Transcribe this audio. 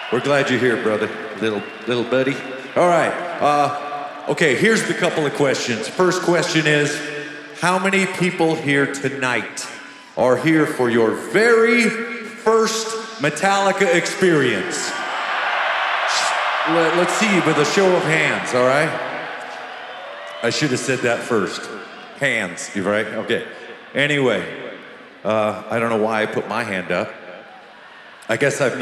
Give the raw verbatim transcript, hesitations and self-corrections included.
We're glad you're here, brother, little little buddy. All right. Uh, okay, here's the couple of questions. First question is, how many people here tonight are here for your very first Metallica experience? Let, let's see with a show of hands, all right? I should have said that first. Hands, you right? Okay. Anyway, uh, I don't know why I put my hand up. I guess I've